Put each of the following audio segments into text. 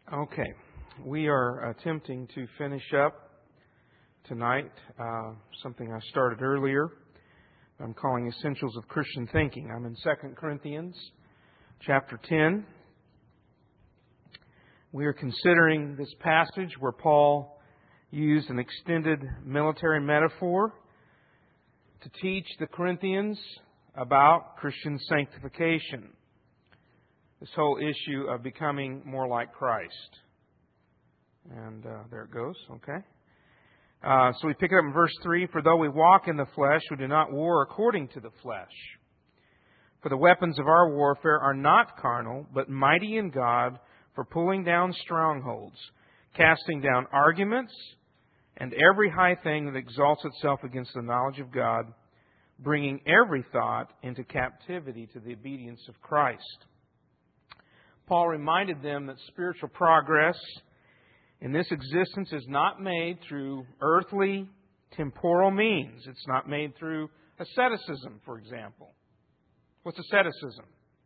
Okay, we are attempting to finish up tonight something I started earlier. I'm calling Essentials of Christian Thinking. I'm in 2 Corinthians chapter 10. We are considering this passage where Paul used an extended military metaphor to teach the Corinthians about Christian sanctification. This whole issue of becoming more like Christ. And there it goes, okay. So we pick it up in verse 3. For though we walk in the flesh, we do not war according to the flesh. For the weapons of our warfare are not carnal, but mighty in God for pulling down strongholds, casting down arguments, and every high thing that exalts itself against the knowledge of God, bringing every thought into captivity to the obedience of Christ. Paul reminded them that spiritual progress in this existence is not made through earthly, temporal means. It's not made through asceticism, for example. What's asceticism?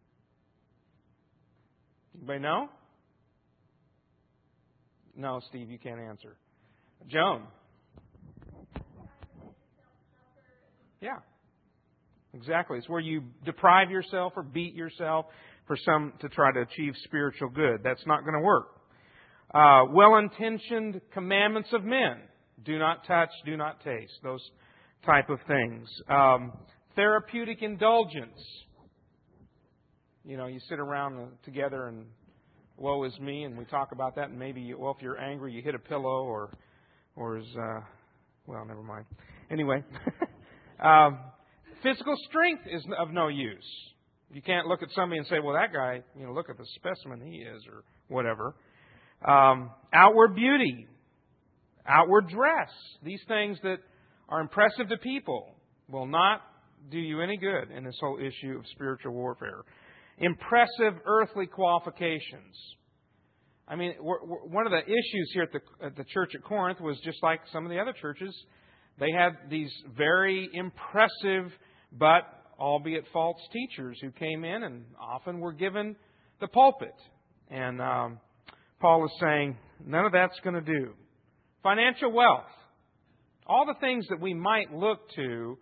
Anybody know? No, Steve, you can't answer. Joan? Yeah, exactly. It's where you deprive yourself or beat yourself to try to achieve spiritual good. That's not going to work. Well-intentioned commandments of men. Do not touch, do not taste. Those type of things. Therapeutic indulgence. You know, you sit around together and woe is me, and we talk about that, and maybe, if you're angry, you hit a pillow never mind. Anyway. Physical strength is of no use. You can't look at somebody and say, well, that guy, look at the specimen he is, or whatever. Outward beauty, outward dress, these things that are impressive to people will not do you any good in this whole issue of spiritual warfare. Impressive earthly qualifications. I mean, one of the issues here at the church at Corinth was just like some of the other churches. They had these very impressive but albeit false teachers who came in and often were given the pulpit. And Paul is saying, none of that's going to do. Financial wealth. All the things that we might look to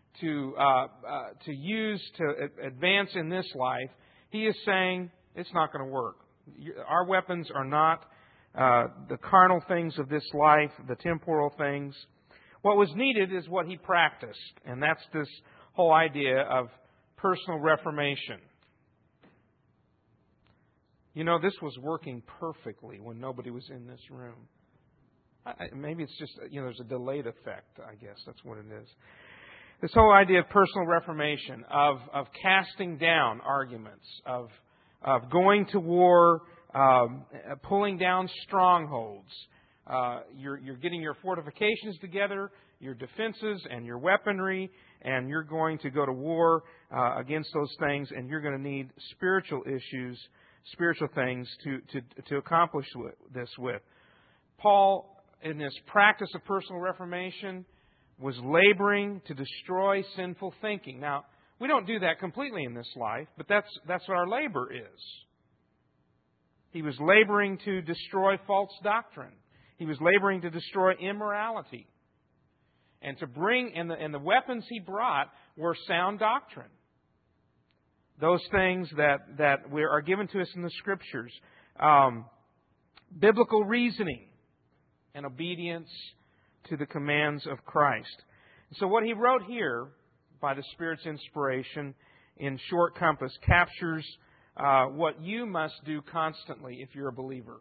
use to advance in this life, he is saying it's not going to work. Our weapons are not the carnal things of this life, the temporal things. What was needed is what he practiced, and that's this whole idea of personal reformation. This was working perfectly when nobody was in this room. Maybe it's just, there's a delayed effect, I guess. That's what it is. This whole idea of personal reformation, of casting down arguments, of going to war, pulling down strongholds. You're getting your fortifications together, your defenses and your weaponry, and you're going to go to war against those things, and you're going to need spiritual issues, spiritual things to accomplish this with. Paul, in this practice of personal reformation, was laboring to destroy sinful thinking. Now, we don't do that completely in this life, but that's what our labor is. He was laboring to destroy false doctrine. He was laboring to destroy immorality. And the weapons he brought were sound doctrine. Those things that are given to us in the Scriptures. Biblical reasoning and obedience to the commands of Christ. So what he wrote here, by the Spirit's inspiration, in short compass, captures what you must do constantly if you're a believer.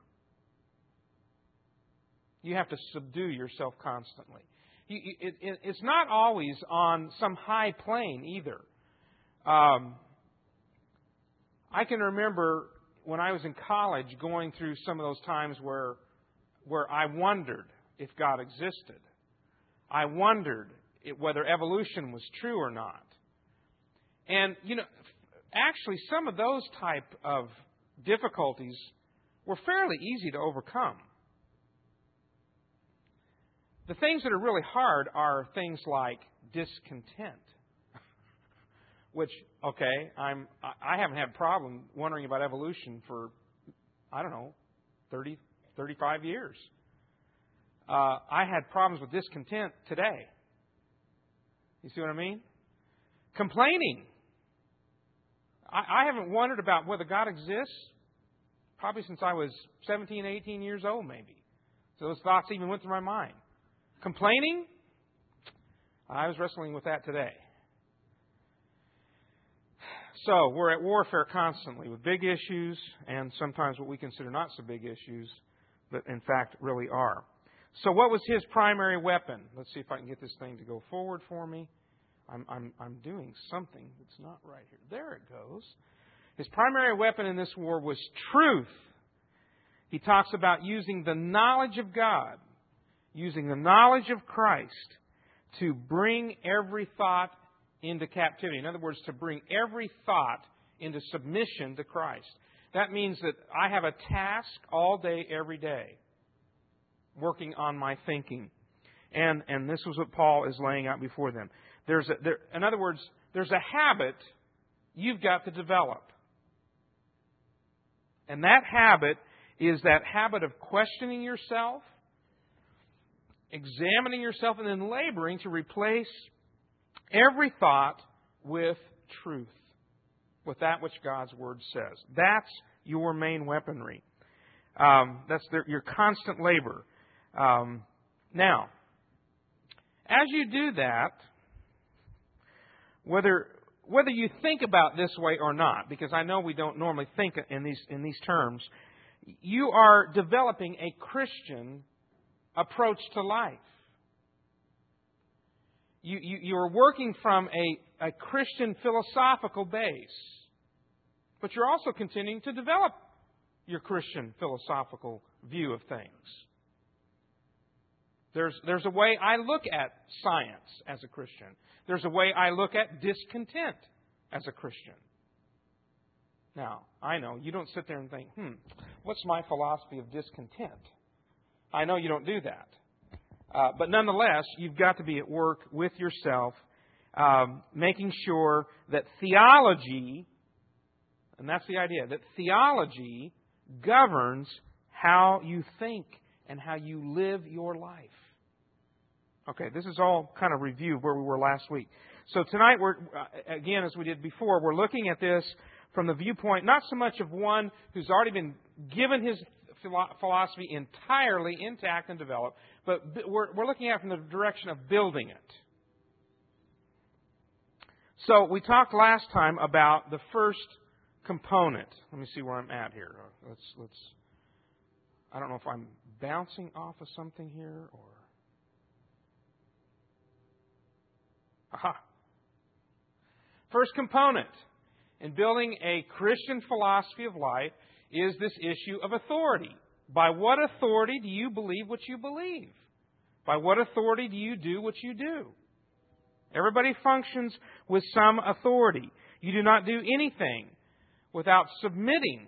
You have to subdue yourself constantly. It's not always on some high plane either. I can remember when I was in college going through some of those times where I wondered if God existed. I wondered whether evolution was true or not. And, actually some of those type of difficulties were fairly easy to overcome. The things that are really hard are things like discontent. Which, okay, I haven't had a problem wondering about evolution for, 30, 35 years. I had problems with discontent today. You see what I mean? Complaining. I haven't wondered about whether God exists probably since I was 17, 18 years old, maybe. So those thoughts even went through my mind. Complaining? I was wrestling with that today. So we're at warfare constantly with big issues and sometimes what we consider not so big issues, but in fact really are. So what was his primary weapon? Let's see if I can get this thing to go forward for me. I'm doing something that's not right here. There it goes. His primary weapon in this war was truth. He talks about using the knowledge of God, using the knowledge of Christ to bring every thought into captivity. In other words, to bring every thought into submission to Christ. That means that I have a task all day, every day, working on my thinking. And this was what Paul is laying out before them. In other words, there's a habit you've got to develop. And that habit is that habit of questioning yourself, examining yourself, and then laboring to replace every thought with truth, with that which God's Word says. That's your main weaponry. That's your constant labor. Now, as you do that, whether you think about this way or not, because I know we don't normally think in these terms, you are developing a Christian approach to life. You are working from a Christian philosophical base, but you're also continuing to develop your Christian philosophical view of things. There's a way I look at science as a Christian. There's a way I look at discontent as a Christian. Now, I know you don't sit there and think, what's my philosophy of discontent? I know you don't do that. But nonetheless, you've got to be at work with yourself, making sure that theology, and that's the idea, that theology governs how you think and how you live your life. Okay, this is all kind of review of where we were last week. So tonight, we're again, as we did before, we're looking at this from the viewpoint not so much of one who's already been given his philosophy entirely intact and developed, but we're looking at it from the direction of building it. So we talked last time about the first component. Let me see where I'm at here. Let's. I don't know if I'm bouncing off of something here or. Aha. First component in building a Christian philosophy of life is this issue of authority. By what authority do you believe what you believe? By what authority do you do what you do? Everybody functions with some authority. You do not do anything without submitting.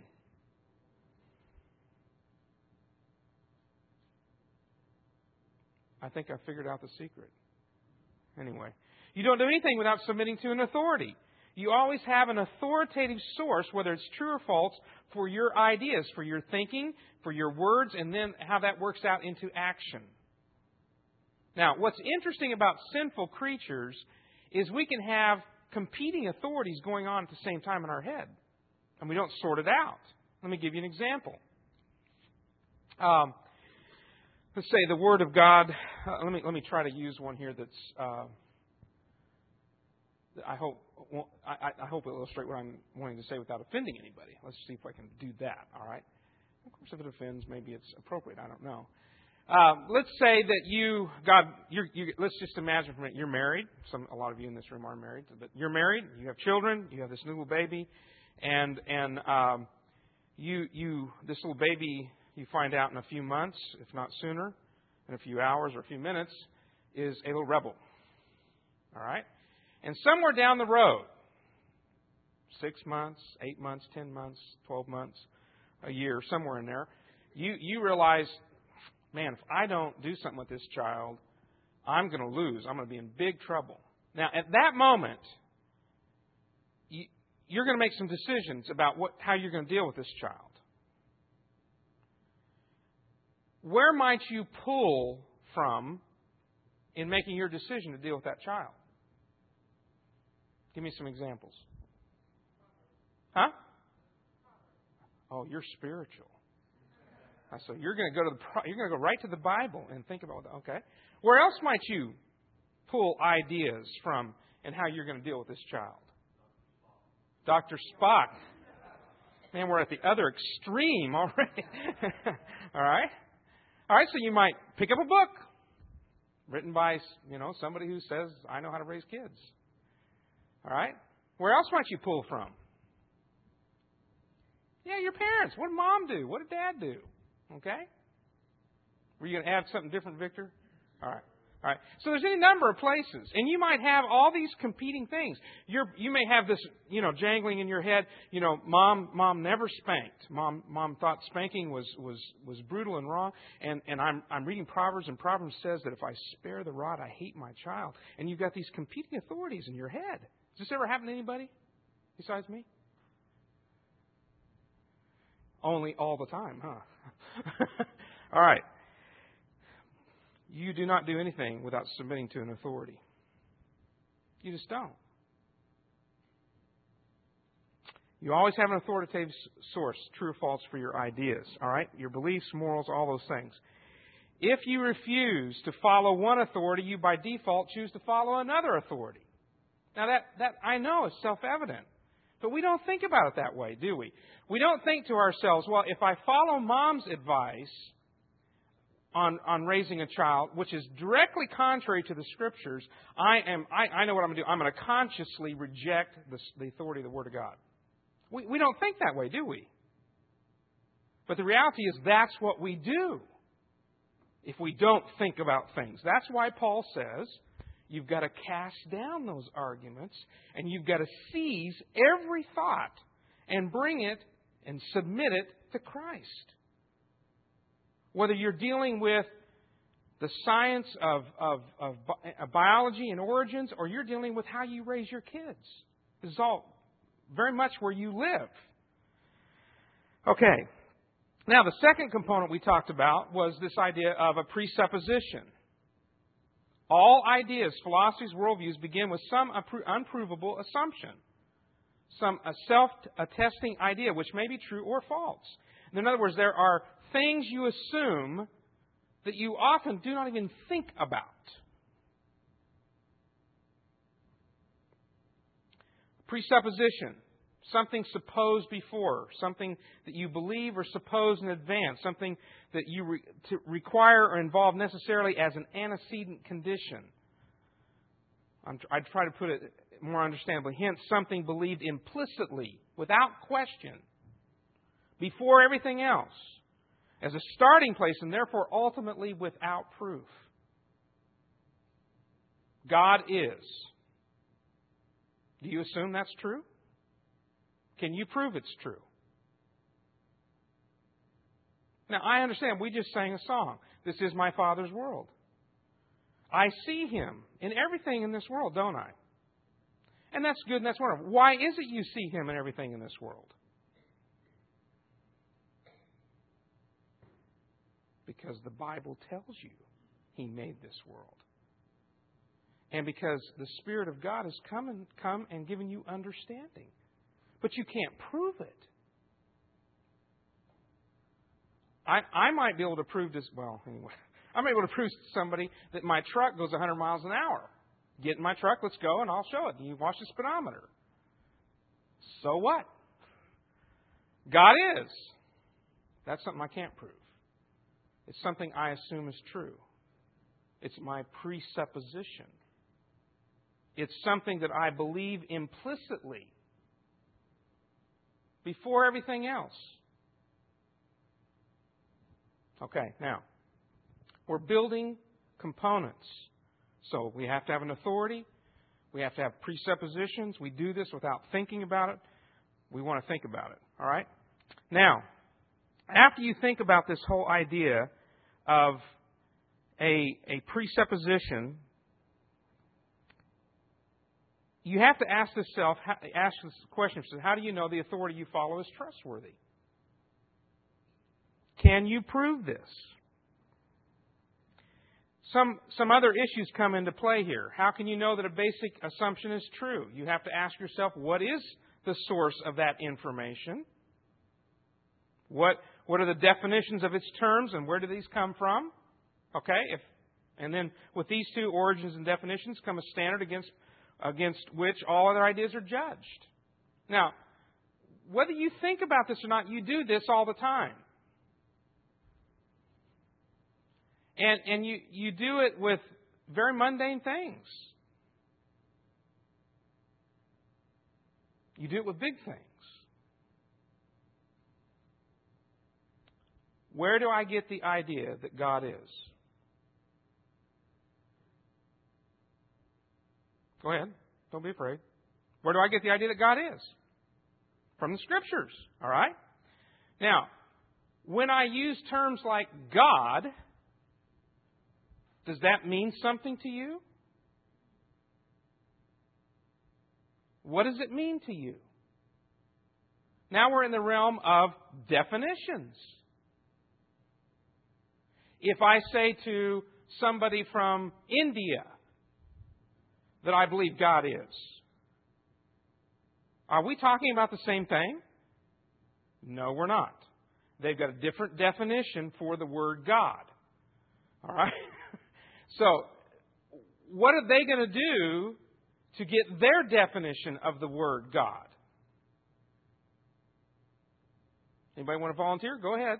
I think I figured out the secret. Anyway, you don't do anything without submitting to an authority. You always have an authoritative source, whether it's true or false, for your ideas, for your thinking, for your words, and then how that works out into action. Now, what's interesting about sinful creatures is we can have competing authorities going on at the same time in our head, and we don't sort it out. Let me give you an example. Let's say the Word of God. Let me try to use one here that's. I hope it will illustrate what I'm wanting to say without offending anybody. Let's see if I can do that. All right. Of course, if it offends, maybe it's appropriate. I don't know. Let's say that let's just imagine for a minute you're married. A lot of you in this room are married, but you're married. You have children. You have this new little baby, and this little baby, you find out in a few months, if not sooner, in a few hours or a few minutes, is a little rebel. All right. And somewhere down the road, 6 months, 8 months, 10 months, 12 months, a year, somewhere in there, you realize, man, if I don't do something with this child, I'm going to lose. I'm going to be in big trouble. Now, at that moment, you're going to make some decisions about how you're going to deal with this child. where might you pull from in making your decision to deal with that child? Give me some examples. Huh? Oh, you're spiritual. So you're going to go right to the Bible and think about that. Okay. Where else might you pull ideas from and how you're going to deal with this child? Dr. Spock. Man, we're at the other extreme already. All right. All right. So you might pick up a book written by, somebody who says, I know how to raise kids. All right. Where else might you pull from? Yeah, your parents. What did Mom do? What did Dad do? Okay? Were you going to add something different, Victor? All right. All right. So there's any number of places. And you might have all these competing things. You may have this, jangling in your head. Mom never spanked. Mom thought spanking was brutal and wrong. And I'm reading Proverbs, and Proverbs says that if I spare the rod, I hate my child. And you've got these competing authorities in your head. Has this ever happened to anybody besides me? Only all the time, huh? All right. You do not do anything without submitting to an authority. You just don't. You always have an authoritative source, true or false, for your ideas. All right? Your beliefs, morals, all those things. If you refuse to follow one authority, you by default choose to follow another authority. Now that I know is self-evident. But we don't think about it that way, do we? We don't think to ourselves, well, if I follow Mom's advice on raising a child, which is directly contrary to the Scriptures, I know what I'm going to do. I'm going to consciously reject the authority of the Word of God. We don't think that way, do we? But the reality is that's what we do if we don't think about things. That's why Paul says, you've got to cast down those arguments, and you've got to seize every thought and bring it and submit it to Christ. Whether you're dealing with the science of biology and origins, or you're dealing with how you raise your kids. This is all very much where you live. Okay. Now, the second component we talked about was this idea of a presupposition. All ideas, philosophies, worldviews begin with some unprovable assumption, a self-attesting idea, which may be true or false. In other words, there are things you assume that you often do not even think about. Presupposition, something supposed before, something that you believe or suppose in advance, something that you require or involve necessarily as an antecedent condition. I'd try to put it more understandably. Hence, something believed implicitly, without question, before everything else, as a starting place, and therefore ultimately without proof. God is. Do you assume that's true? Can you prove it's true? Now, I understand we just sang a song. This is my Father's world. I see Him in everything in this world, don't I? And that's good and that's wonderful. Why is it you see Him in everything in this world? Because the Bible tells you He made this world. And because the Spirit of God has come and given you understanding. But you can't prove it. I might be able to prove this. Well, anyway, I might be able to prove to somebody that my truck goes 100 miles an hour. Get in my truck, let's go, and I'll show it. And you watch the speedometer. So what? God is. That's something I can't prove. It's something I assume is true. It's my presupposition. It's something that I believe implicitly before everything else. Okay, now, we're building components. So we have to have an authority. We have to have presuppositions. We do this without thinking about it. We want to think about it. All right? Now, after you think about this whole idea of a presupposition, you have to ask this question: how do you know the authority you follow is trustworthy? Can you prove this? Some other issues come into play here. How can you know that a basic assumption is true? You have to ask yourself, what is the source of that information? What are the definitions of its terms, and where do these come from? Okay, and then with these two, origins and definitions, come a standard against which all other ideas are judged. Now, whether you think about this or not, you do this all the time. And you do it with very mundane things. You do it with big things. Where do I get the idea that God is? Go ahead. Don't be afraid. Where do I get the idea that God is? From the Scriptures. All right? Now, when I use terms like God, does that mean something to you? What does it mean to you? Now we're in the realm of definitions. If I say to somebody from India that I believe God is, are we talking about the same thing? No, we're not. They've got a different definition for the word God. All right? So, what are they going to do to get their definition of the word God? Anybody want to volunteer? Go ahead.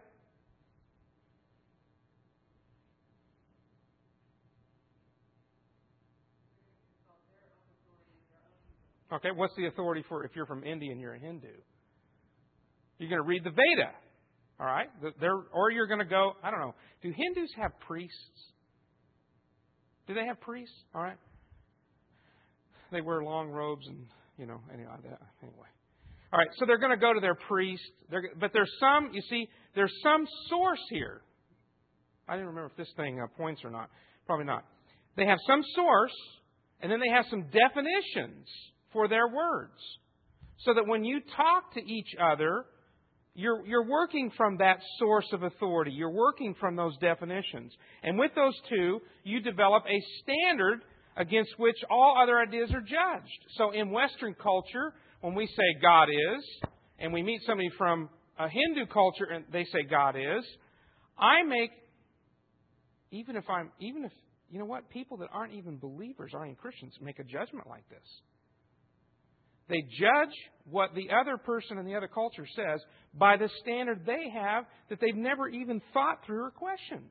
Okay, what's the authority for if you're from India and you're a Hindu? You're going to read the Veda. All right? Or you're going to go, I don't know, do Hindus have priests? Do they have priests? All right. They wear long robes and, anyway. All right, so they're going to go to their priest. But there's some source here. I didn't remember if this thing points or not. Probably not. They have some source, and then they have some definitions for their words. So that when you talk to each other, you're working from that source of authority. You're working from those definitions. And with those two, you develop a standard against which all other ideas are judged. So in Western culture, when we say God is, and we meet somebody from a Hindu culture and they say God is, people that aren't even believers, aren't even Christians, make a judgment like this. They judge what the other person in the other culture says by the standard they have that they've never even thought through or questioned.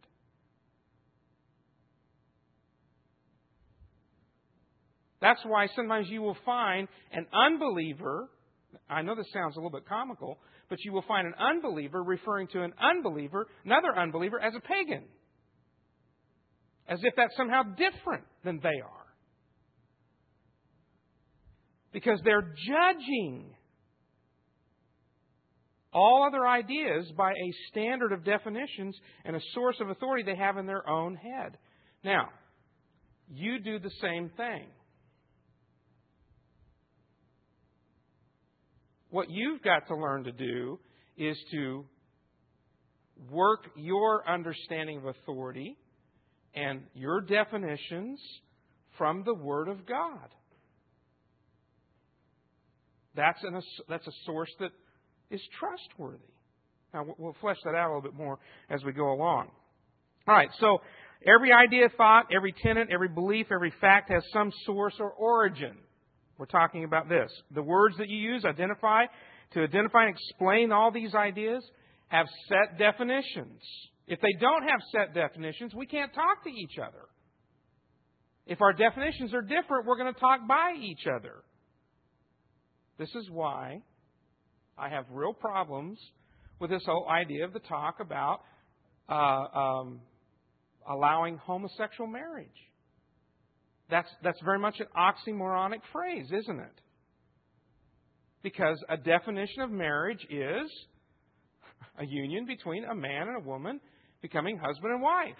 That's why sometimes you will find an unbeliever, I know this sounds a little bit comical, but you will find an unbeliever referring to another unbeliever as a pagan. As if that's somehow different than they are. Because they're judging all other ideas by a standard of definitions and a source of authority they have in their own head. Now, you do the same thing. What you've got to learn to do is to work your understanding of authority and your definitions from the Word of God. That's a source that is trustworthy. Now, we'll flesh that out a little bit more as we go along. All right, so every idea, thought, every tenet, every belief, every fact has some source or origin. We're talking about this. The words that you use to identify and explain all these ideas have set definitions. If they don't have set definitions, we can't talk to each other. If our definitions are different, we're going to talk by each other. This is why I have real problems with this whole idea of the talk about allowing homosexual marriage. That's very much an oxymoronic phrase, isn't it? Because a definition of marriage is a union between a man and a woman becoming husband and wife.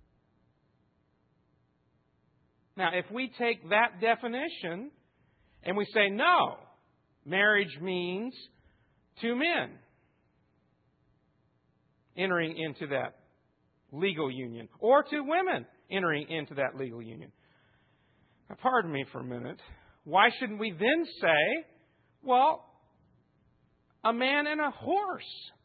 Now, if we take that definition and we say, no, marriage means two men entering into that legal union, or to women entering into that legal union. Now, pardon me for a minute. Why shouldn't we then say, well, a man and a horse?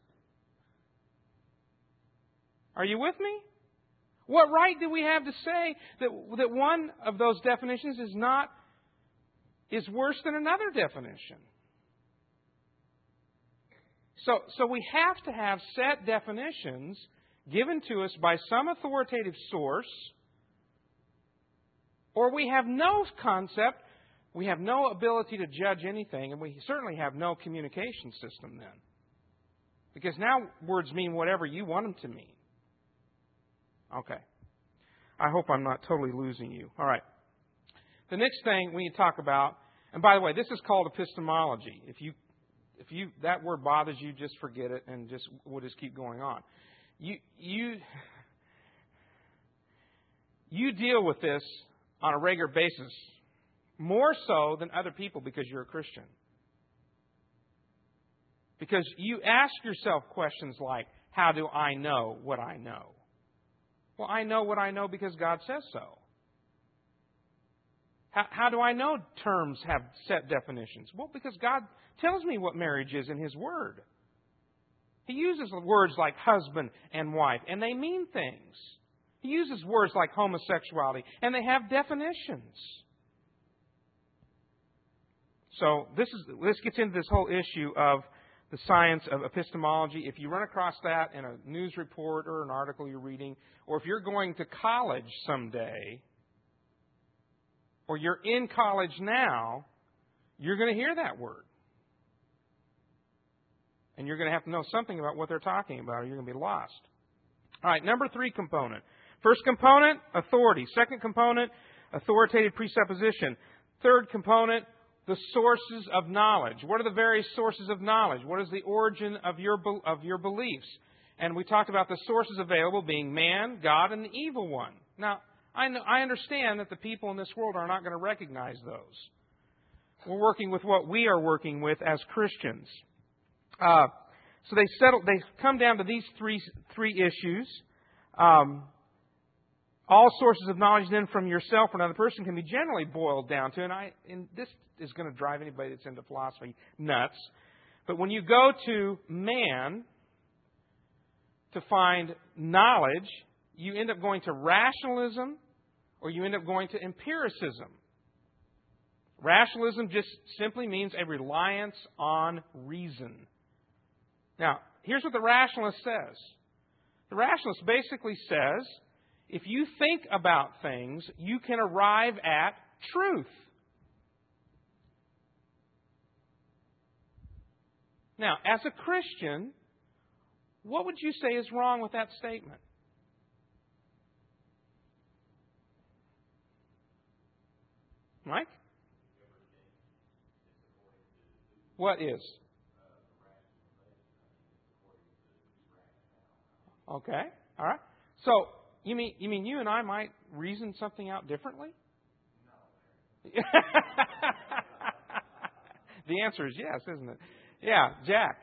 Are you with me? What right do we have to say that one of those definitions is worse than another definition? So we have to have set definitions given to us by some authoritative source, or we have no concept, we have no ability to judge anything, and we certainly have no communication system then. Because now words mean whatever you want them to mean. Okay. I hope I'm not totally losing you. All right. The next thing we need to talk about, and by the way, this is called epistemology. If you that word bothers you, just forget it, and we'll just keep going on. You deal with this on a regular basis, more so than other people because you're a Christian. Because you ask yourself questions like, how do I know what I know? Well, I know what I know because God says so. How do I know terms have set definitions? Well, because God tells me what marriage is in His Word. He uses words like husband and wife, and they mean things. He uses words like homosexuality, and they have definitions. So this gets into this whole issue of the science of epistemology. If you run across that in a news report or an article you're reading, or if you're going to college someday, or you're in college now, you're going to hear that word. And you're going to have to know something about what they're talking about, or you're going to be lost. All right, number 3 component. First component, authority. Second component, authoritative presupposition. Third component, the sources of knowledge. What are the various sources of knowledge? What is the origin of your beliefs? And we talked about the sources available being man, God, and the evil one. Now, I understand that the people in this world are not going to recognize those. We're working with what we are working with as Christians. So they come down to these three issues. All sources of knowledge then from yourself or another person can be generally boiled down to, and this is going to drive anybody that's into philosophy nuts. But when you go to man to find knowledge, you end up going to rationalism or you end up going to empiricism. Rationalism just simply means a reliance on reason. Now, here's what the rationalist says. The rationalist basically says, if you think about things, you can arrive at truth. Now, as a Christian, what would you say is wrong with that statement? Mike? What is? Okay. All right. So, you mean you and I might reason something out differently? No. The answer is yes, isn't it? Yeah, Jack.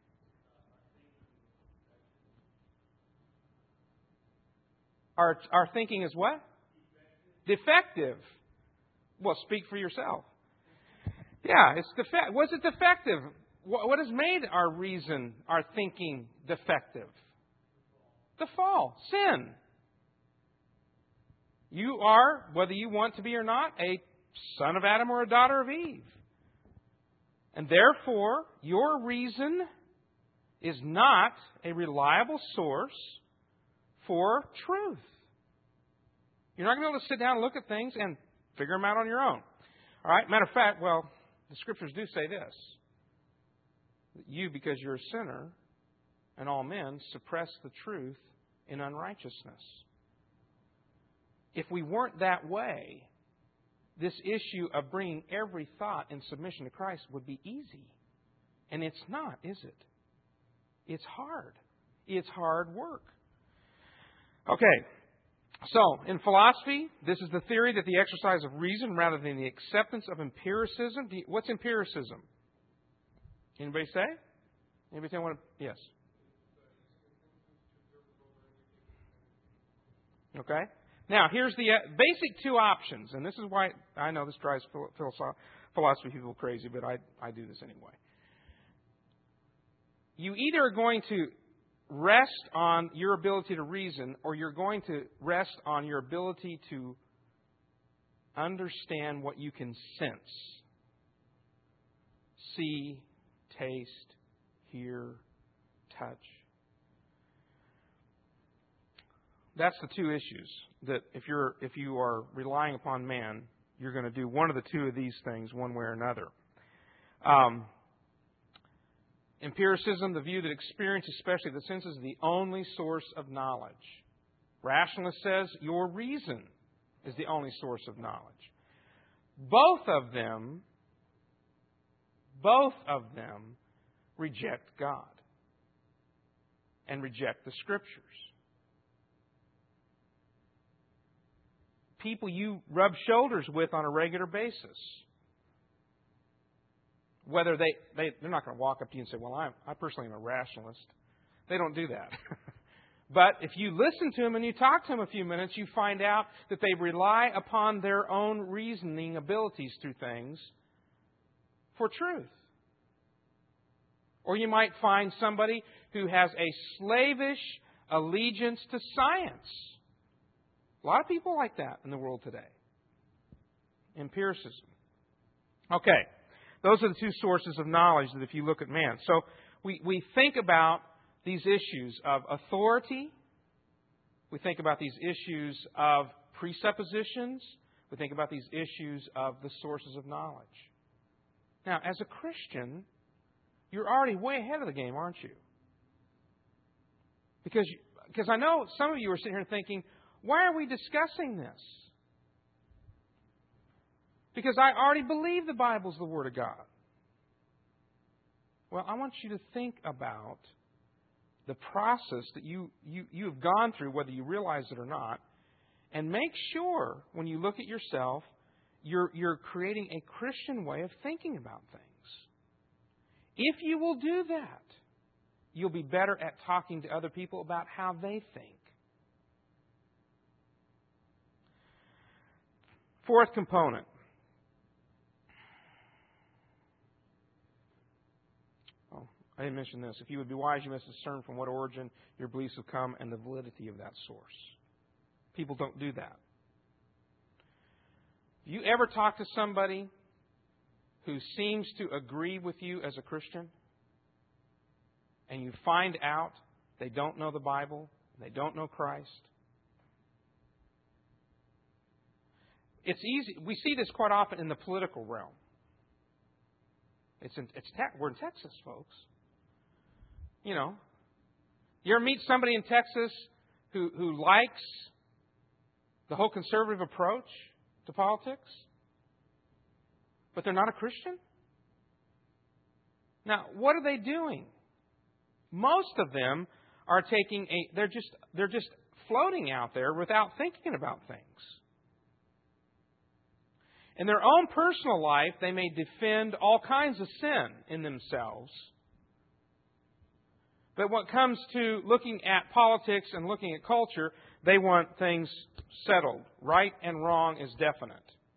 Our thinking is what? Defective. Well, speak for yourself. Yeah, it's defective. Was it defective? What has made our reason, our thinking defective? The fall, sin. You are, whether you want to be or not, a son of Adam or a daughter of Eve. And therefore, your reason is not a reliable source for truth. You're not going to be able to sit down and look at things and figure them out on your own. All right? Matter of fact, the Scriptures do say this. That you, because you're a sinner, and all men, suppress the truth in unrighteousness. If we weren't that way, this issue of bringing every thought in submission to Christ would be easy. And it's not, is it? It's hard. It's hard work. Okay. So, in philosophy, this is the theory that the exercise of reason rather than the acceptance of empiricism. What's empiricism? Anybody say? Anybody say what? Yes. Okay? Now, here's the basic two options, and this is why I know this drives philosophy people crazy, but I do this anyway. You either are going to rest on your ability to reason, or you're going to rest on your ability to understand what you can sense. See, taste, hear, touch. That's the two issues that if you are relying upon man, you're going to do one of the two of these things one way or another. Empiricism, the view that experience, especially the senses, is the only source of knowledge. Rationalist says your reason is the only source of knowledge. Both of them reject God and reject the Scriptures. People you rub shoulders with on a regular basis. Whether they're not going to walk up to you and say, well, I personally am a rationalist. They don't do that. But if you listen to them and you talk to them a few minutes, you find out that they rely upon their own reasoning abilities through things for truth. Or you might find somebody who has a slavish allegiance to science. A lot of people like that in the world today. Empiricism. Okay, those are the two sources of knowledge that if you look at man. So we think about these issues of authority. We think about these issues of presuppositions. We think about these issues of the sources of knowledge. Now, as a Christian, you're already way ahead of the game, aren't you? Because I know some of you are sitting here thinking, why are we discussing this? Because I already believe the Bible's the Word of God. Well, I want you to think about the process that you have gone through, whether you realize it or not, and make sure when you look at yourself, you're creating a Christian way of thinking about things. If you will do that, you'll be better at talking to other people about how they think. Fourth component. Oh, I didn't mention this. If you would be wise, you must discern from what origin your beliefs have come and the validity of that source. People don't do that. You ever talk to somebody who seems to agree with you as a Christian, and you find out they don't know the Bible, they don't know Christ? It's easy. We see this quite often in the political realm. We're in Texas, folks. You know, you ever meet somebody in Texas who likes the whole conservative approach to politics, but they're not a Christian? Now, what are they doing? Most of them are they're just floating out there without thinking about things. In their own personal life, they may defend all kinds of sin in themselves. But when it comes to looking at politics and looking at culture, they want things settled. Right and wrong is definite.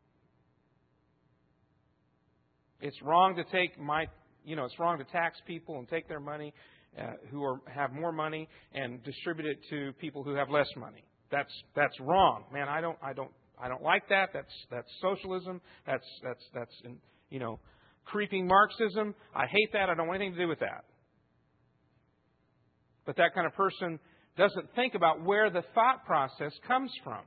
It's wrong to it's wrong to tax people and take their money who have more money and distribute it to people who have less money. That's wrong. Man, I don't like that. That's socialism. That's creeping Marxism. I hate that. I don't want anything to do with that. But that kind of person doesn't think about where the thought process comes from.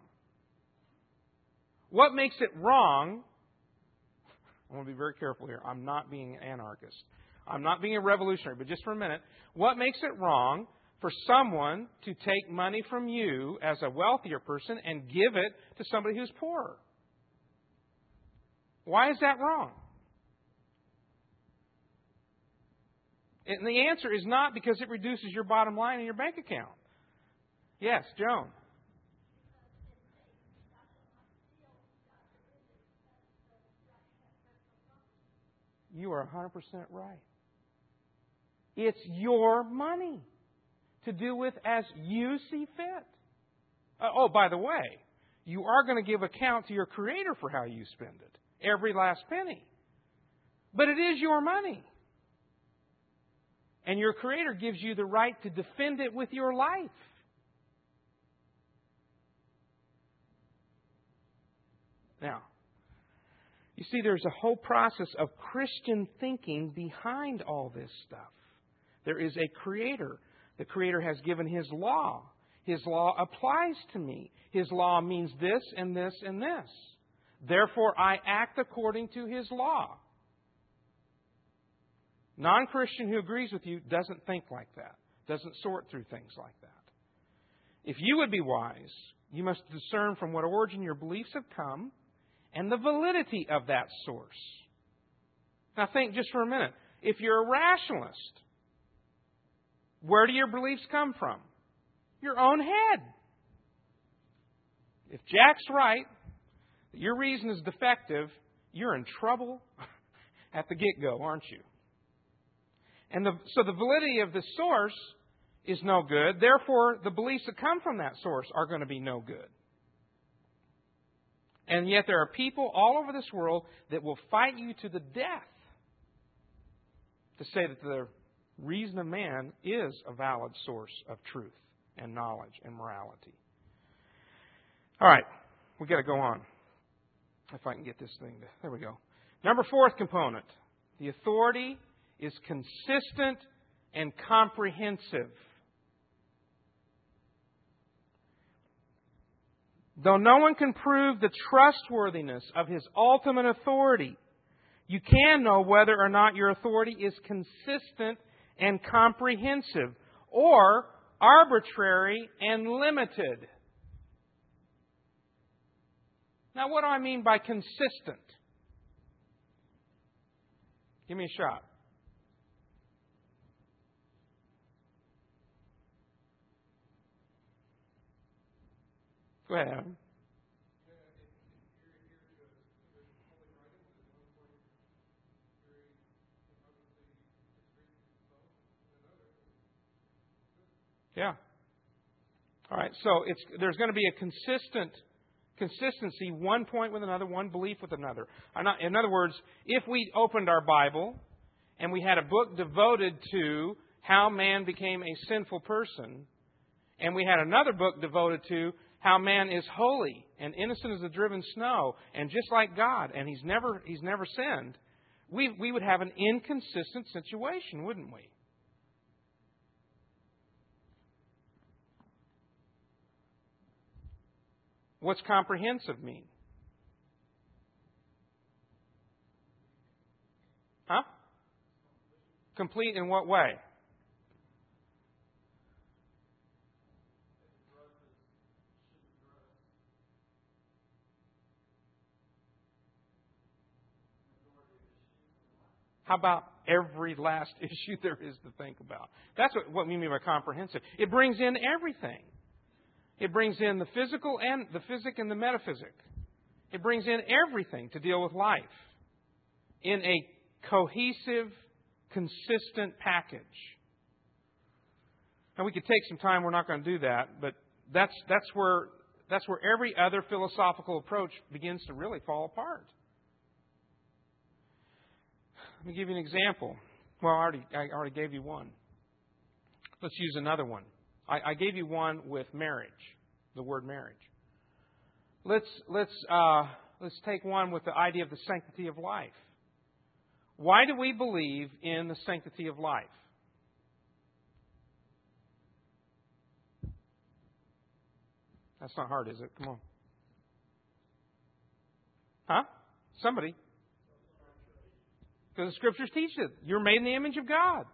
What makes it wrong? I want to be very careful here. I'm not being an anarchist. I'm not being a revolutionary, but just for a minute. What makes it wrong for someone to take money from you as a wealthier person and give it to somebody who's poorer? Why is that wrong? And the answer is not because it reduces your bottom line in your bank account. Yes, Joan. You are 100% right. It's your money to do with as you see fit. Oh, by the way, you are going to give account to your Creator for how you spend it. Every last penny. But it is your money. And your Creator gives you the right to defend it with your life. Now, you see, there's a whole process of Christian thinking behind all this stuff. There is a Creator. The Creator has given His law. His law applies to me. His law means this and this and this. Therefore, I act according to His law. Non-Christian who agrees with you doesn't think like that, doesn't sort through things like that. If you would be wise, you must discern from what origin your beliefs have come and the validity of that source. Now think just for a minute. If you're a rationalist, where do your beliefs come from? Your own head. If Jack's right, your reason is defective, you're in trouble at the get-go, aren't you? And so the validity of the source is no good. Therefore, the beliefs that come from that source are going to be no good. And yet there are people all over this world that will fight you to the death to say that the reason of man is a valid source of truth and knowledge and morality. All right, we've got to go on. If I can get this thing to... There we go. Number 4th component. The authority is consistent and comprehensive. Though no one can prove the trustworthiness of His ultimate authority, you can know whether or not your authority is consistent and comprehensive or arbitrary and limited. Now, what do I mean by consistent? Give me a shot. Go ahead, Adam. Yeah. All right. So there's going to be a consistency, one point with another, one belief with another. In other words, if we opened our Bible and we had a book devoted to how man became a sinful person, and we had another book devoted to how man is holy and innocent as the driven snow, and just like God, and he's never sinned, we would have an inconsistent situation, wouldn't we? What's comprehensive mean? Huh? Complete in what way? How about every last issue there is to think about? That's what we mean by comprehensive. It brings in everything. It brings in the physical and the physic and the metaphysic. It brings in everything to deal with life in a cohesive, consistent package. Now we could take some time. We're not going to do that, but that's where every other philosophical approach begins to really fall apart. Let me give you an example. Well, I already gave you one. Let's use another one. I gave you one with marriage, the word marriage. Let's take one with the idea of the sanctity of life. Why do we believe in the sanctity of life? That's not hard, is it? Come on. Huh? Somebody. Because the Scriptures teach it. You're made in the image of God.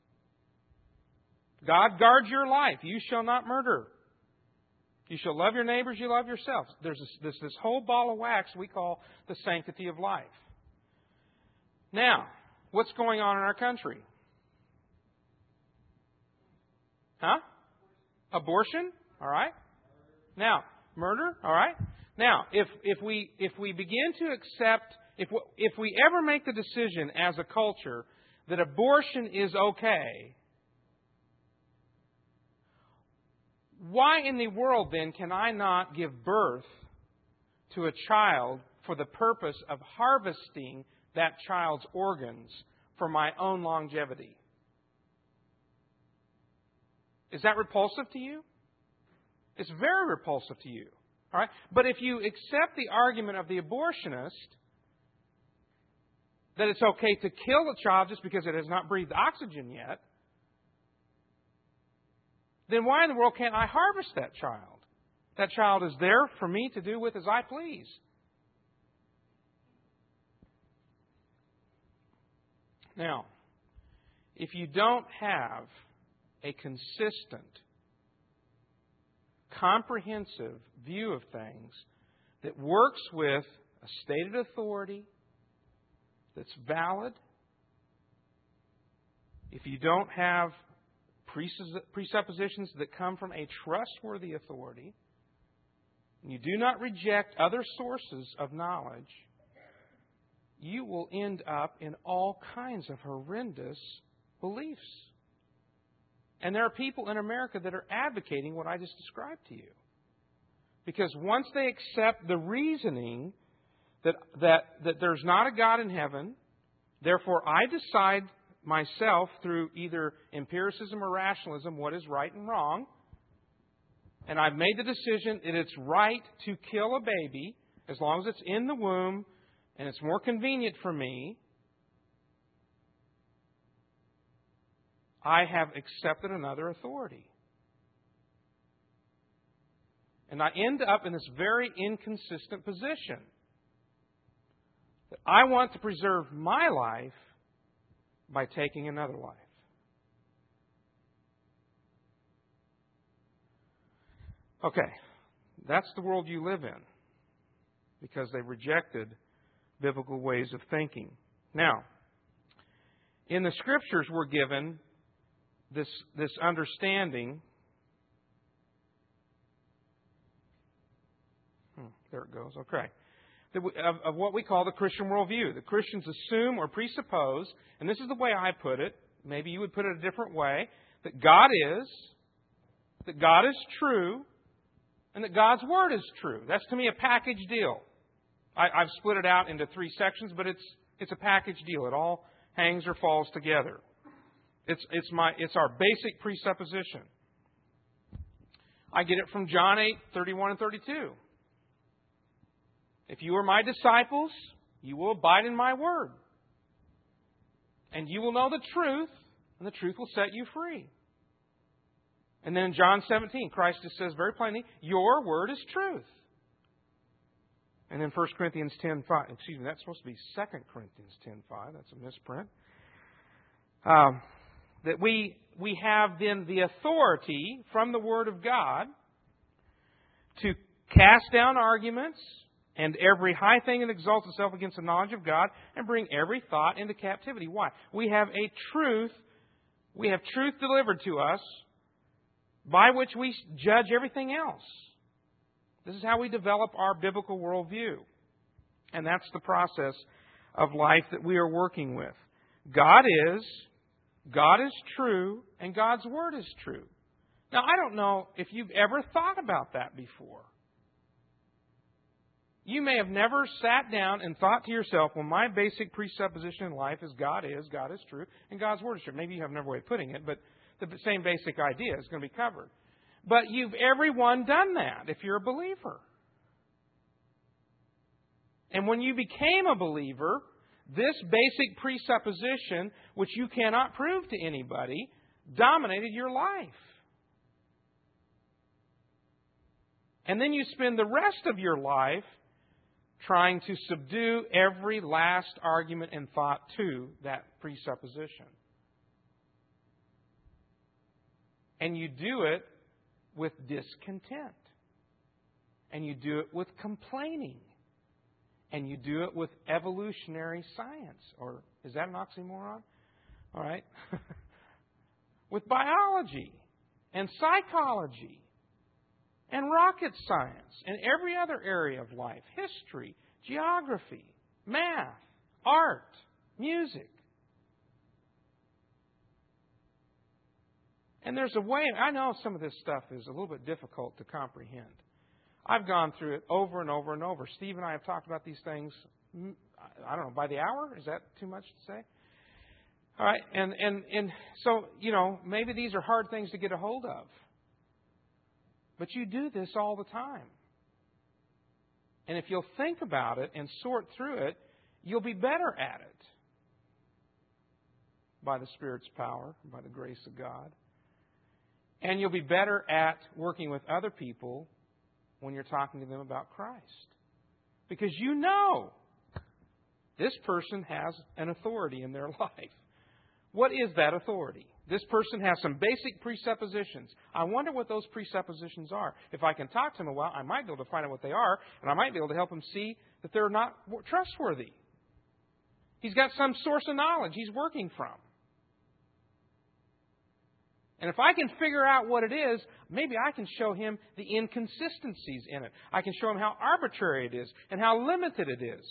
God guards your life. You shall not murder. You shall love your neighbors, you love yourselves. There's this whole ball of wax we call the sanctity of life. Now, what's going on in our country? Huh? Abortion? All right. Now, murder? All right. Now, if we begin to accept, if we ever make the decision as a culture that abortion is okay, Why in the world, then, can I not give birth to a child for the purpose of harvesting that child's organs for my own longevity? Is that repulsive to you? It's very repulsive to you. All right? But if you accept the argument of the abortionist that it's okay to kill a child just because it has not breathed oxygen yet, then why in the world can't I harvest that child? That child is there for me to do with as I please. Now, if you don't have a consistent, comprehensive view of things that works with a stated authority that's valid, if you don't have presuppositions that come from a trustworthy authority, and you do not reject other sources of knowledge, you will end up in all kinds of horrendous beliefs. And there are people in America that are advocating what I just described to you. Because once they accept the reasoning that there's not a God in heaven, therefore I decide myself through either empiricism or rationalism what is right and wrong, and I've made the decision that it's right to kill a baby as long as it's in the womb and it's more convenient for me, I have accepted another authority. And I end up in this very inconsistent position. That I want to preserve my life by taking another life. Okay, that's the world you live in because they rejected biblical ways of thinking. Now, in the Scriptures we're given this understanding. There it goes. Okay. Of what we call the Christian worldview. The Christians assume or presuppose, and this is the way I put it, maybe you would put it a different way, that God is true, and that God's Word is true. That's to me a package deal. I've split it out into 3 sections, but it's a package deal. It all hangs or falls together. It's our basic presupposition. I get it from John 8:31 and 32. If you are my disciples, you will abide in my word. And you will know the truth, and the truth will set you free. And then in John 17, Christ just says very plainly, your word is truth. And then 1 Corinthians 10:5. Excuse me, that's supposed to be 2 Corinthians 10:5. That's a misprint. That we have then the authority from the Word of God to cast down arguments and every high thing that exalts itself against the knowledge of God and bring every thought into captivity. Why? We have truth delivered to us by which we judge everything else. This is how we develop our biblical worldview. And that's the process of life that we are working with. God is true, and God's Word is true. Now, I don't know if you've ever thought about that before. You may have never sat down and thought to yourself, well, my basic presupposition in life is God is true, and God's Word is true. Maybe you have another way of putting it, but the same basic idea is going to be covered. But everyone done that if you're a believer. And when you became a believer, this basic presupposition, which you cannot prove to anybody, dominated your life. And then you spend the rest of your life trying to subdue every last argument and thought to that presupposition. And you do it with discontent. And you do it with complaining. And you do it with evolutionary science. Or is that an oxymoron? All right. With biology and psychology and rocket science and every other area of life. History, geography, math, art, music. And there's a way, I know some of this stuff is a little bit difficult to comprehend. I've gone through it over and over and over. Steve and I have talked about these things, I don't know, by the hour? Is that too much to say? All right, and so, maybe these are hard things to get a hold of. But you do this all the time. And if you'll think about it and sort through it, you'll be better at it. By the Spirit's power, by the grace of God. And you'll be better at working with other people when you're talking to them about Christ. Because you know this person has an authority in their life. What is that authority? This person has some basic presuppositions. I wonder what those presuppositions are. If I can talk to them a while, I might be able to find out what they are, and I might be able to help them see that they're not trustworthy. He's got some source of knowledge he's working from. And if I can figure out what it is, maybe I can show him the inconsistencies in it. I can show him how arbitrary it is and how limited it is.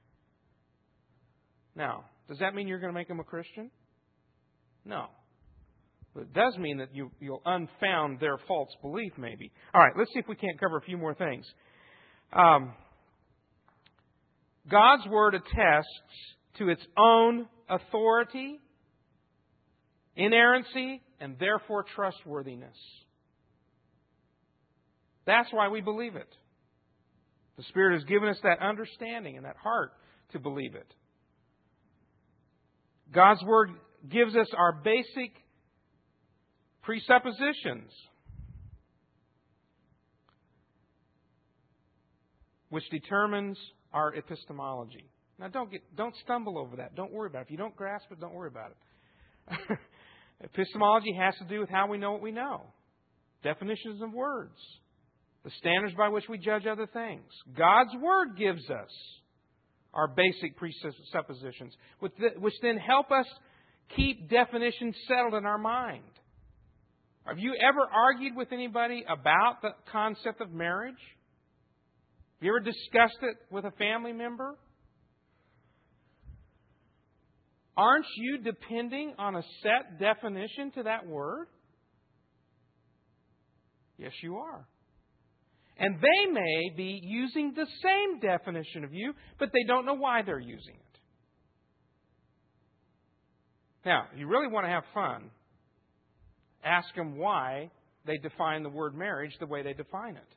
Now, does that mean you're going to make him a Christian? No. But it does mean that you'll unfound their false belief, maybe. All right, let's see if we can't cover a few more things. God's Word attests to its own authority, inerrancy, and therefore trustworthiness. That's why we believe it. The Spirit has given us that understanding and that heart to believe it. God's Word gives us our basic presuppositions, which determines our epistemology. Now, don't stumble over that. Don't worry about it. If you don't grasp it, don't worry about it. Epistemology has to do with how we know what we know. Definitions of words. The standards by which we judge other things. God's Word gives us our basic presuppositions, which then help us keep definitions settled in our mind. Have you ever argued with anybody about the concept of marriage? Have you ever discussed it with a family member? Aren't you depending on a set definition to that word? Yes, you are. And they may be using the same definition of you, but they don't know why they're using it. Now, if you really want to have fun, ask them why they define the word marriage the way they define it.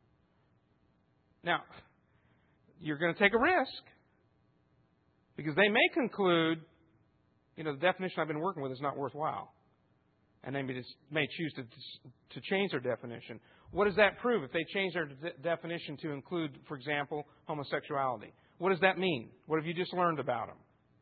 Now, you're going to take a risk, because they may conclude, the definition I've been working with is not worthwhile. And they may choose to change their definition. What does that prove if they change their definition to include, for example, homosexuality? What does that mean? What have you just learned about them?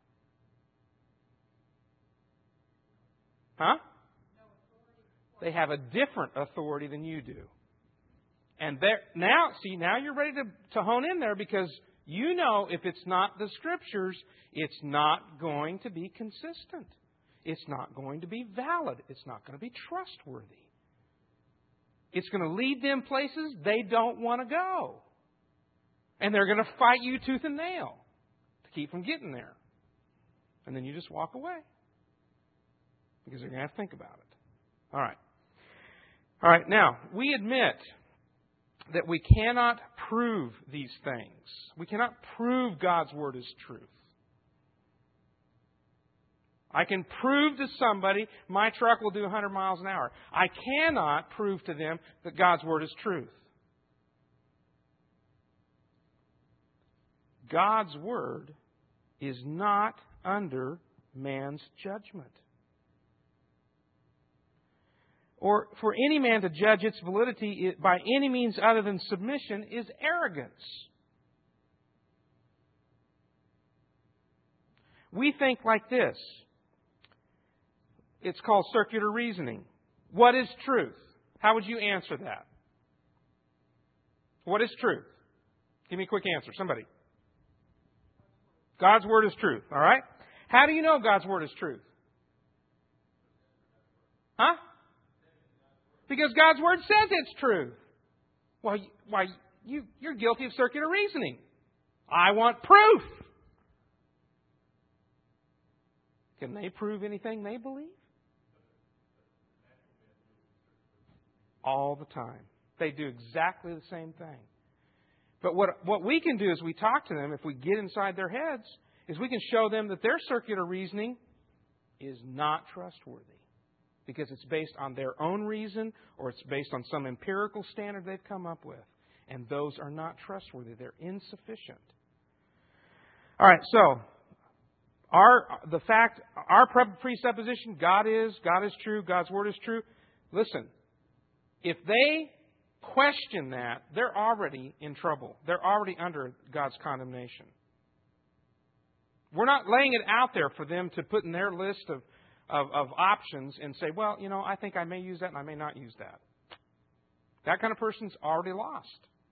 Huh? They have a different authority than you do. And now you're ready to hone in there, because you know if it's not the Scriptures, it's not going to be consistent. It's not going to be valid. It's not going to be trustworthy. It's going to lead them places they don't want to go. And they're going to fight you tooth and nail to keep from getting there. And then you just walk away, because they're going to have to think about it. All right. Now, we admit that we cannot prove these things. We cannot prove God's Word is truth. I can prove to somebody my truck will do 100 miles an hour. I cannot prove to them that God's Word is truth. God's Word is not under man's judgment. Or for any man to judge its validity by any means other than submission is arrogance. We think like this. It's called circular reasoning. What is truth? How would you answer that? What is truth? Give me a quick answer. Somebody. God's Word is truth. All right? How do you know God's Word is truth? Huh? Because God's Word says it's true. Well, you're guilty of circular reasoning. I want proof. Can they prove anything they believe? all the time. They do exactly the same thing. But what we can do is we talk to them, if we get inside their heads, is we can show them that their circular reasoning is not trustworthy. Because it's based on their own reason or it's based on some empirical standard they've come up with. And those are not trustworthy. They're insufficient. All right, so our presupposition, God is true, God's Word is true. Listen, if they question that, they're already in trouble. They're already under God's condemnation. We're not laying it out there for them to put in their list of options and say, well, I think I may use that and I may not use that. That kind of person's already lost.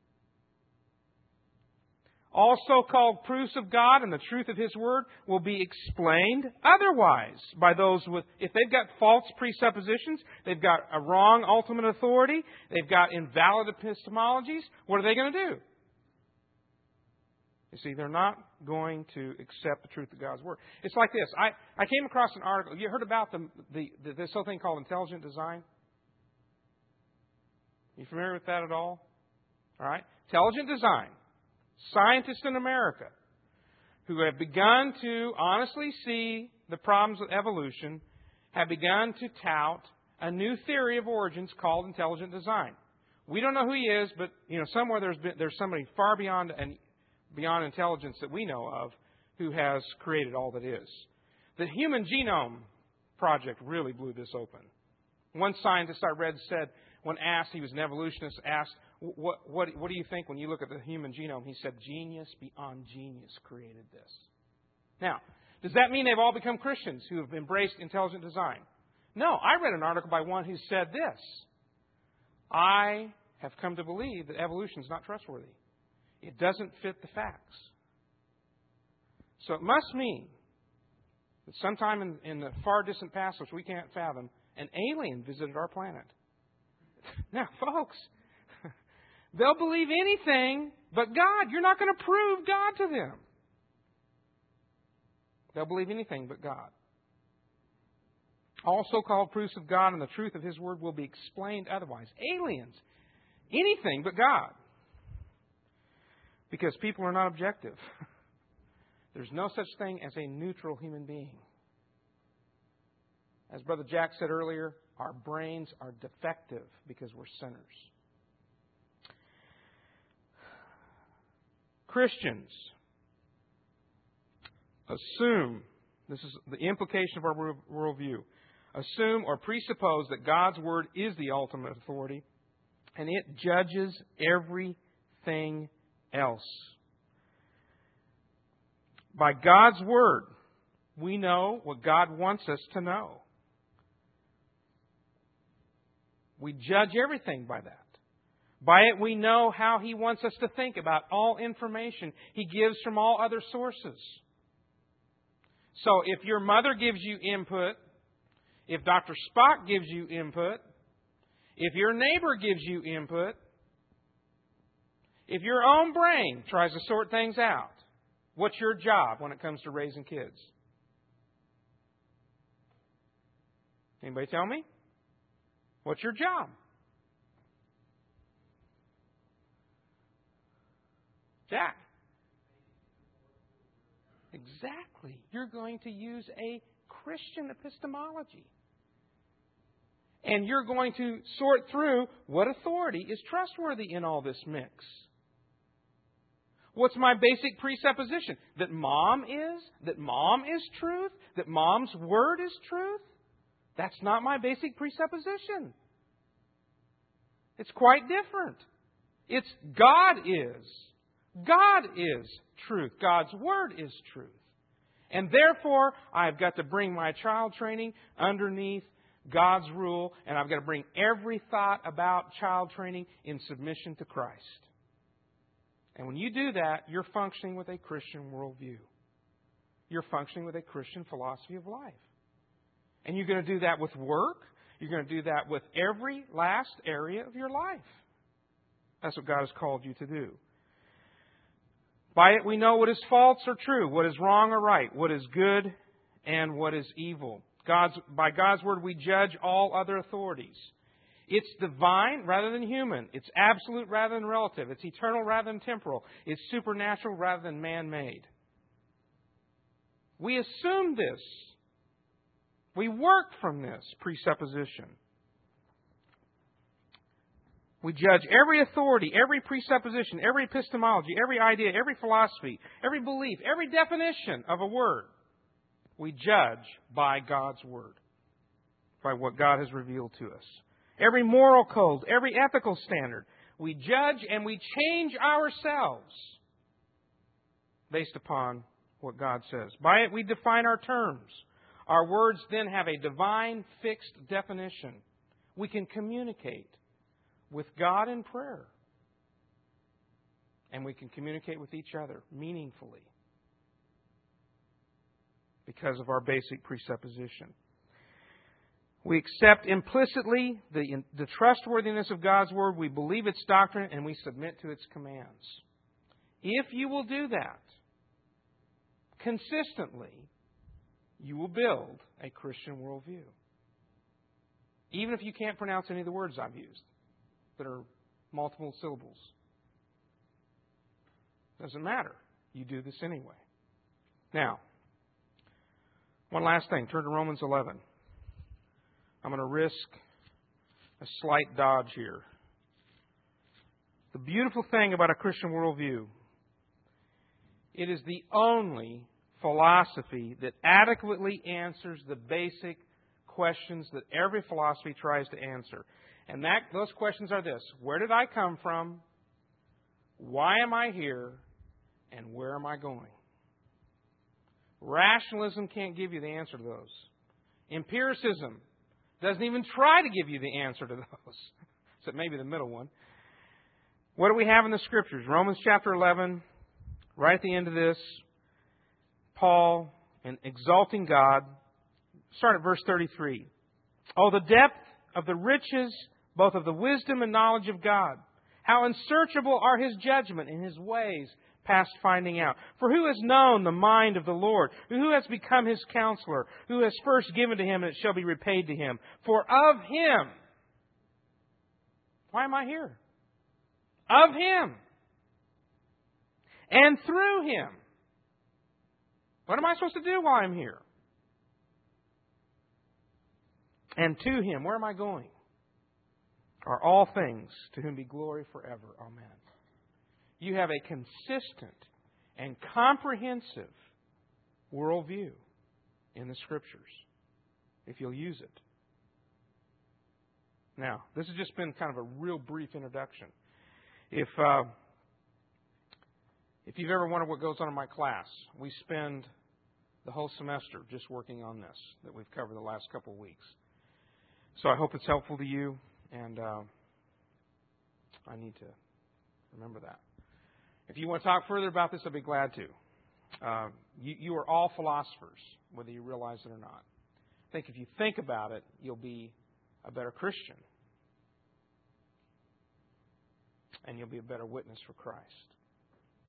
All so-called proofs of God and the truth of His Word will be explained otherwise by those if they've got false presuppositions, they've got a wrong ultimate authority, they've got invalid epistemologies, what are they going to do? You see, they're not going to accept the truth of God's Word. It's like this. I came across an article. You heard about this whole thing called intelligent design? You familiar with that at all? All right. Intelligent design. Scientists in America who have begun to honestly see the problems of evolution have begun to tout a new theory of origins called intelligent design. We don't know who he is, but somewhere there's somebody far beyond intelligence that we know of who has created all that is. The Human Genome Project really blew this open. One scientist I read said, when asked, he was an evolutionist, asked, what do you think when you look at the human genome? He said, genius beyond genius created this. Now, does that mean they've all become Christians who have embraced intelligent design? No, I read an article by one who said this. I have come to believe that evolution is not trustworthy. It doesn't fit the facts. So it must mean that sometime in the far distant past, which we can't fathom, an alien visited our planet. Now, folks, they'll believe anything but God. You're not going to prove God to them. They'll believe anything but God. All so-called proofs of God and the truth of His Word will be explained otherwise. Aliens, anything but God. Because people are not objective. There's no such thing as a neutral human being. As Brother Jack said earlier, our brains are defective because we're sinners. Christians assume, this is the implication of our worldview, assume or presuppose that God's Word is the ultimate authority and it judges everything else. By God's Word, we know what God wants us to know. We judge everything by that. By it, we know how He wants us to think about all information He gives from all other sources. So if your mother gives you input, if Dr. Spock gives you input, if your neighbor gives you input, if your own brain tries to sort things out, what's your job when it comes to raising kids? Anybody tell me? What's your job? Jack. Exactly. You're going to use a Christian epistemology. And you're going to sort through what authority is trustworthy in all this mix. What's my basic presupposition? That Mom is truth? That Mom's Word is truth? That's not my basic presupposition. It's quite different. It's God is. God is truth. God's Word is truth. And therefore, I've got to bring my child training underneath God's rule, and I've got to bring every thought about child training in submission to Christ. And when you do that, you're functioning with a Christian worldview. You're functioning with a Christian philosophy of life. And you're going to do that with work. You're going to do that with every last area of your life. That's what God has called you to do. By it we know what is false or true, what is wrong or right, what is good and what is evil. By God's Word we judge all other authorities. It's divine rather than human. It's absolute rather than relative. It's eternal rather than temporal. It's supernatural rather than man-made. We assume this. We work from this presupposition. We judge every authority, every presupposition, every epistemology, every idea, every philosophy, every belief, every definition of a word. We judge by God's Word, by what God has revealed to us. Every moral code, every ethical standard, we judge and we change ourselves based upon what God says. By it we define our terms. Our words then have a divine fixed definition. We can communicate with God in prayer. And we can communicate with each other meaningfully because of our basic presupposition. We accept implicitly the trustworthiness of God's Word. We believe its doctrine and we submit to its commands. If you will do that consistently, you will build a Christian worldview. Even if you can't pronounce any of the words I've used that are multiple syllables. Doesn't matter. You do this anyway. Now, one last thing. Turn to Romans 11. I'm going to risk a slight dodge here. The beautiful thing about a Christian worldview, it is the only philosophy that adequately answers the basic questions that every philosophy tries to answer. And those questions are this: where did I come from? Why am I here? And where am I going? Rationalism can't give you the answer to those. Empiricism doesn't even try to give you the answer to those. Except maybe the middle one. What do we have in the Scriptures? Romans chapter 11, right at the end of this, Paul, in exalting God, start at verse 33. Oh, the depth of the riches, both of the wisdom and knowledge of God. How unsearchable are His judgment and His ways past finding out. For who has known the mind of the Lord? Who has become His counselor? Who has first given to Him and it shall be repaid to Him? For of Him. Why am I here? Of Him. And through Him. What am I supposed to do while I'm here? And to Him. Where am I going? Are all things, to whom be glory forever. Amen. You have a consistent and comprehensive worldview in the Scriptures, if you'll use it. Now, this has just been kind of a real brief introduction. If you've ever wondered what goes on in my class, we spend the whole semester just working on this that we've covered the last couple of weeks. So I hope it's helpful to you, and I need to remember that. If you want to talk further about this, I'd be glad to. You are all philosophers, whether you realize it or not. I think if you think about it, you'll be a better Christian. And you'll be a better witness for Christ.